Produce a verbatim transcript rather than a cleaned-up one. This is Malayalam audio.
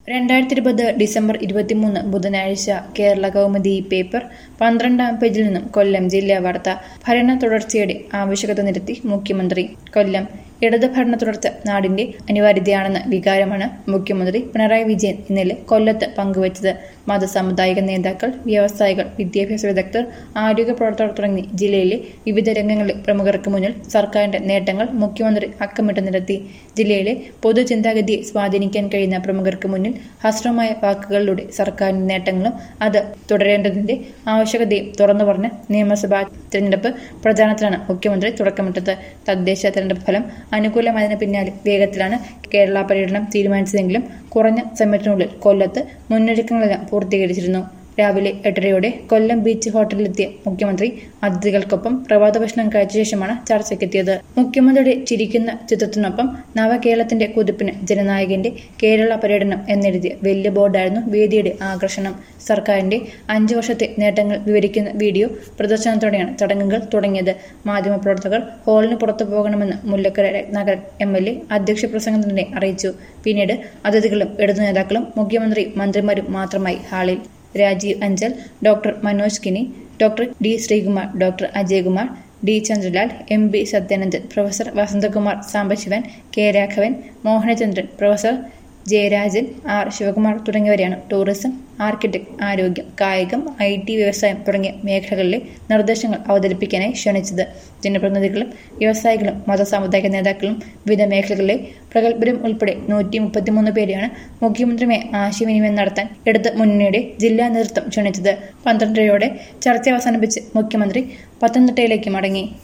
രണ്ടായിരത്തി ഇരുപത് ഡിസംബർ ഇരുപത്തിമൂന്ന് ബുധനാഴ്ച കേരള കൗമുദി പേപ്പർ പന്ത്രണ്ടാം പേജിൽ നിന്നും കൊല്ലം ജില്ലാ വാർത്ത. ഭരണ തുടർച്ചയുടെ ആവശ്യകത നിരത്തി മുഖ്യമന്ത്രി. കൊല്ലം. ഇടത് ഭരണ തുടർച്ച നാടിന്റെ അനിവാര്യതയാണെന്ന വികാരമാണ് മുഖ്യമന്ത്രി പിണറായി വിജയൻ ഇന്നലെ കൊല്ലത്ത് പങ്കുവച്ചത്. മതസാമുദായിക നേതാക്കൾ, വ്യവസായികൾ, വിദ്യാഭ്യാസ വിദഗ്ധർ, ആരോഗ്യ പ്രവർത്തകർ തുടങ്ങി ജില്ലയിലെ വിവിധ രംഗങ്ങളിലെ പ്രമുഖർക്ക് മുന്നിൽ സർക്കാരിന്റെ നേട്ടങ്ങൾ മുഖ്യമന്ത്രി അക്കമിട്ട് നിരത്തി. ജില്ലയിലെ പൊതുചിന്താഗതിയെ സ്വാധീനിക്കാൻ കഴിയുന്ന പ്രമുഖർക്ക് മുന്നിൽ ഹ്രസ്വമായ വാക്കുകളിലൂടെ സർക്കാരിന്റെ നേട്ടങ്ങളും അത് തുടരേണ്ടതിന്റെ ആവശ്യകതയും തുറന്നു പറഞ്ഞ നിയമസഭാ തെരഞ്ഞെടുപ്പ് പ്രചാരണത്തിലാണ് മുഖ്യമന്ത്രി തുടക്കമിട്ടത്. തദ്ദേശ തെരഞ്ഞെടുപ്പ് ഫലം അനുകൂലമായതിന് പിന്നാലെ വേഗത്തിലാണ് കേരള പര്യടനം തീരുമാനിച്ചതെങ്കിലും കുറഞ്ഞ സമയത്തിനുള്ളിൽ കൊല്ലത്ത് മുന്നൊരുക്കങ്ങളെല്ലാം പൂർത്തീകരിച്ചിരുന്നു. രാവിലെ എട്ടരയോടെ കൊല്ലം ബീച്ച് ഹോട്ടലിലെത്തിയ മുഖ്യമന്ത്രി അതിഥികൾക്കൊപ്പം പ്രഭാത ഭക്ഷണം കഴിച്ച ശേഷമാണ് ചർച്ചയ്ക്കെത്തിയത്. മുഖ്യമന്ത്രിയുടെ ചിരിക്കുന്ന ചിത്രത്തിനൊപ്പം നവകേരളത്തിന്റെ കുതിപ്പിന് ജനനായകന്റെ കേരള പര്യടനം എന്നെഴുതിയ വലിയ ബോർഡായിരുന്നു വേദിയുടെ ആകർഷണം. സർക്കാരിന്റെ അഞ്ചു വർഷത്തെ നേട്ടങ്ങൾ വിവരിക്കുന്ന വീഡിയോ പ്രദർശനത്തോടെയാണ് ചടങ്ങുകൾ തുടങ്ങിയത്. മാധ്യമപ്രവർത്തകർ ഹാളിന് പുറത്തു പോകണമെന്ന് Mullakkara Ratnakaran M L A അധ്യക്ഷ പ്രസംഗം തന്നെ അറിയിച്ചു. പിന്നീട് അതിഥികളും ഇടതു നേതാക്കളും മുഖ്യമന്ത്രിയും മന്ത്രിമാരും മാത്രമായി ഹാളിൽ. Rajeev Anchal, doctor Manoj Kini, doctor D Sreekumar, doctor Ajaykumar, D Chandralal, M B Sathyanandan, professor Vasanthakumar Sambasivan, K Raghavan, Mohanachandran, professor Jayarajan, R Sivakumar തുടങ്ങിയവരെയാണ് ടൂറിസം, ആർക്കിടെക്ട്, ആരോഗ്യം, കായികം, ഐ ടി, വ്യവസായം തുടങ്ങിയ മേഖലകളിലെ നിർദ്ദേശങ്ങൾ അവതരിപ്പിക്കാനായി ക്ഷണിച്ചത്. ജനപ്രതിനിധികളും വ്യവസായികളും മതസാമുദായിക നേതാക്കളും വിവിധ മേഖലകളിലെ പ്രഗത്ഭരും ഉൾപ്പെടെ നൂറ്റി മുപ്പത്തിമൂന്ന് പേരെയാണ് മുഖ്യമന്ത്രിയുമായി ആശയവിനിമയം നടത്താൻ ഇടത് മുന്നണിയുടെ ജില്ലാ നേതൃത്വം ക്ഷണിച്ചത്. പന്ത്രണ്ടരയോടെ ചർച്ച അവസാനിപ്പിച്ച് മുഖ്യമന്ത്രി പത്തനംതിട്ടയിലേക്ക് മടങ്ങി.